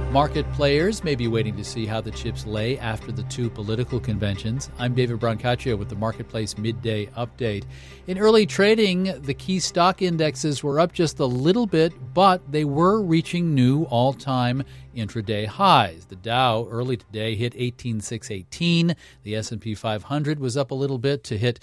Market players may be waiting to see how the chips lay after the two political conventions. I'm David Brancaccio with the Marketplace Midday Update. In early trading, the key stock indexes were up just a little bit, but they were reaching new all-time intraday highs. The Dow early today hit 18,618. The S&P 500 was up a little bit to hit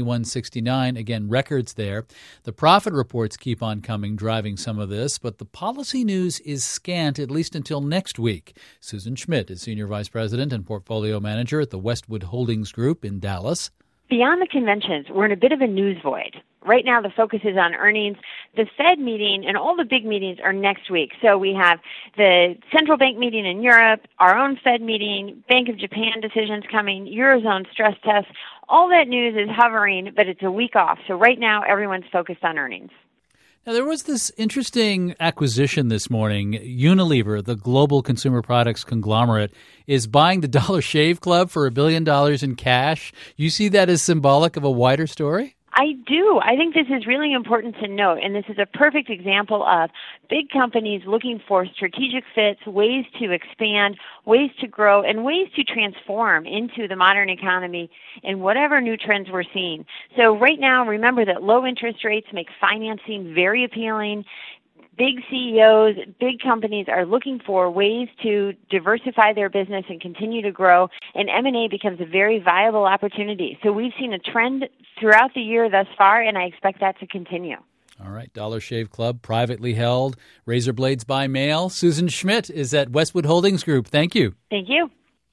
2169. Again, records there. The profit reports keep on coming, driving some of this, but the policy news is scant, at least until next week. Susan Schmidt is Senior Vice President and Portfolio Manager at the Westwood Holdings Group in Dallas. Beyond the conventions, we're in a bit of a news void. Right now, the focus is on earnings. The Fed meeting and all the big meetings are next week. So we have the central bank meeting in Europe, our own Fed meeting, Bank of Japan decisions coming, Eurozone stress tests. All that news is hovering, but it's a week off. So right now, everyone's focused on earnings. Now, there was this interesting acquisition this morning. Unilever, the global consumer products conglomerate, is buying the Dollar Shave Club for $1 billion in cash. You see that as symbolic of a wider story? I do. I think this is really important to note, and this is a perfect example of big companies looking for strategic fits, ways to expand, ways to grow, and ways to transform into the modern economy and whatever new trends we're seeing. So right now, remember that low interest rates make financing very appealing. Big CEOs, big companies are looking for ways to diversify their business and continue to grow, and M&A becomes a very viable opportunity. So we've seen a trend throughout the year thus far, and I expect that to continue. All right, Dollar Shave Club, privately held, razor blades by mail. Susan Schmidt is at Westwood Holdings Group. Thank you. Thank you.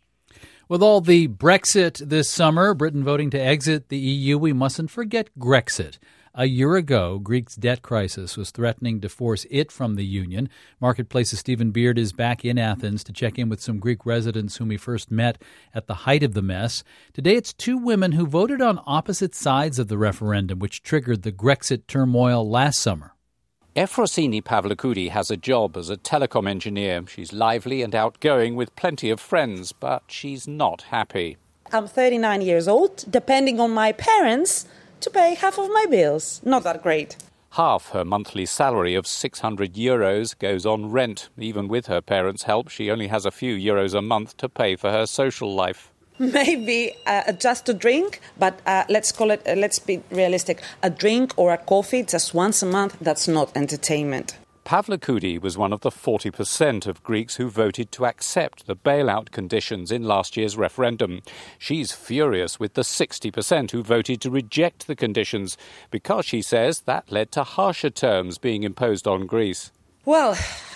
With all the Brexit this summer, Britain voting to exit the EU, we mustn't forget Grexit. A year ago, Greece's debt crisis was threatening to force it from the Union. Marketplace's Stephen Beard is back in Athens to check in with some Greek residents whom he first met at the height of the mess. Today, it's two women who voted on opposite sides of the referendum, which triggered the Grexit turmoil last summer. Efrosini Pavlikoudi has a job as a telecom engineer. She's lively and outgoing with plenty of friends, but she's not happy. I'm 39 years old, depending on my parents to pay half of my bills. Not that great. Half her monthly salary of €600 goes on rent. Even with her parents' help, she only has a few euros a month to pay for her social life. Maybe just a drink, but let's be realistic. A drink or a coffee just once a month, that's not entertainment. Pavlikoudi was one of the 40% of Greeks who voted to accept the bailout conditions in last year's referendum. She's furious with the 60% who voted to reject the conditions because, she says, that led to harsher terms being imposed on Greece. Well,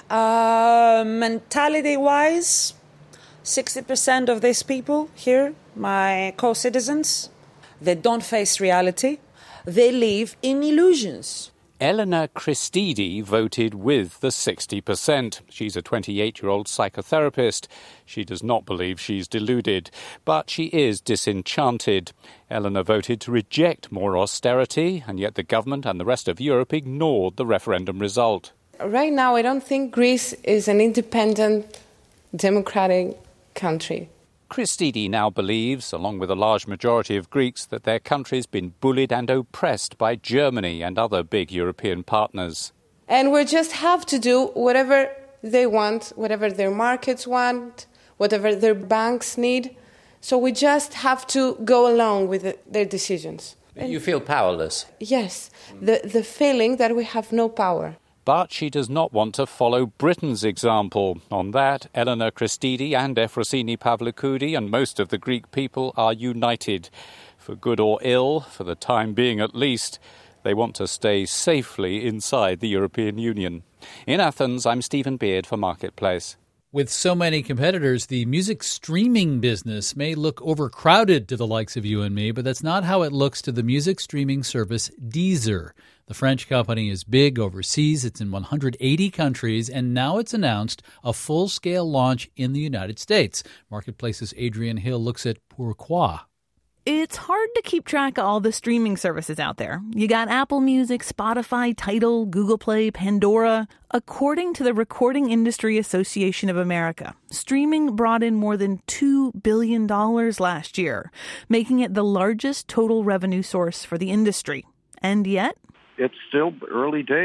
mentality-wise, 60% of these people here, my co-citizens, they don't face reality. They live in illusions. Elena Christidi voted with the 60%. She's a 28-year-old psychotherapist. She does not believe she's deluded, but she is disenchanted. Elena voted to reject more austerity, and yet the government and the rest of Europe ignored the referendum result. Right now, I don't think Greece is an independent, democratic country. Christidi now believes, along with a large majority of Greeks, that their country's been bullied and oppressed by Germany and other big European partners. And we just have to do whatever they want, whatever their markets want, whatever their banks need. So we just have to go along with their decisions. You feel powerless? Yes, the feeling that we have no power. But she does not want to follow Britain's example. On that, Elena Christidi and Efrosini Pavlikoudi and most of the Greek people are united. For good or ill, for the time being at least, they want to stay safely inside the European Union. In Athens, I'm Stephen Beard for Marketplace. With so many competitors, the music streaming business may look overcrowded to the likes of you and me, but that's not how it looks to the music streaming service Deezer. The French company is big overseas. It's in 180 countries, and now it's announced a full-scale launch in the United States. Marketplace's Adrian Hill looks at pourquoi. It's hard to keep track of all the streaming services out there. You got Apple Music, Spotify, Tidal, Google Play, Pandora. According to the Recording Industry Association of America, streaming brought in more than $2 billion last year, making it the largest total revenue source for the industry. And yet, it's still early days.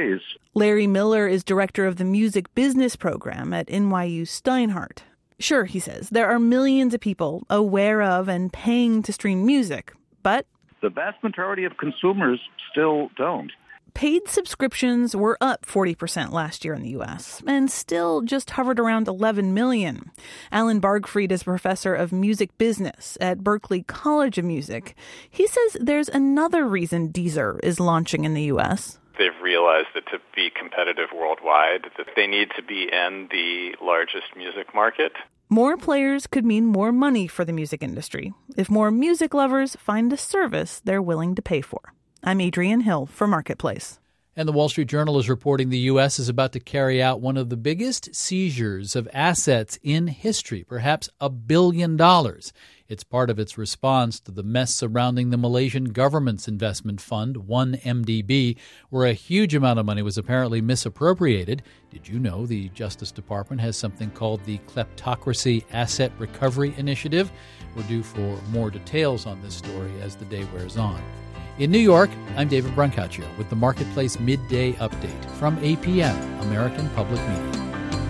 Larry Miller is director of the music business program at NYU Steinhardt. Sure, he says, there are millions of people aware of and paying to stream music, but the vast majority of consumers still don't. Paid subscriptions were up 40% last year in the U.S. and still just hovered around 11 million. Alan Bargfried is a professor of music business at Berklee College of Music. He says there's another reason Deezer is launching in the U.S. They've realized that to be competitive worldwide, that they need to be in the largest music market. More players could mean more money for the music industry if more music lovers find a service they're willing to pay for. I'm Adrienne Hill for Marketplace. And the Wall Street Journal is reporting the U.S. is about to carry out one of the biggest seizures of assets in history, perhaps $1 billion. It's part of its response to the mess surrounding the Malaysian government's investment fund, 1MDB, where a huge amount of money was apparently misappropriated. Did you know the Justice Department has something called the Kleptocracy Asset Recovery Initiative? We're due for more details on this story as the day wears on. In New York, I'm David Brancaccio with the Marketplace Midday Update from APM, American Public Media.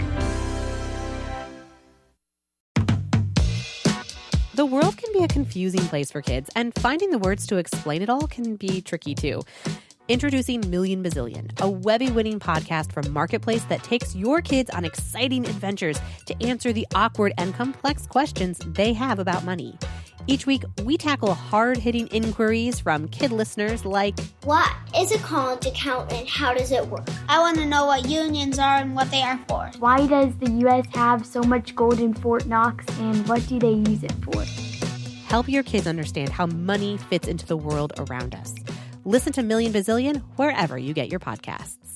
The world can be a confusing place for kids, and finding the words to explain it all can be tricky too. Introducing Million Bazillion, a Webby-winning podcast from Marketplace that takes your kids on exciting adventures to answer the awkward and complex questions they have about money. Each week, we tackle hard-hitting inquiries from kid listeners like, what is a college account and how does it work? I want to know what unions are and what they are for. Why does the U.S. have so much gold in Fort Knox and what do they use it for? Help your kids understand how money fits into the world around us. Listen to Million Bazillion wherever you get your podcasts.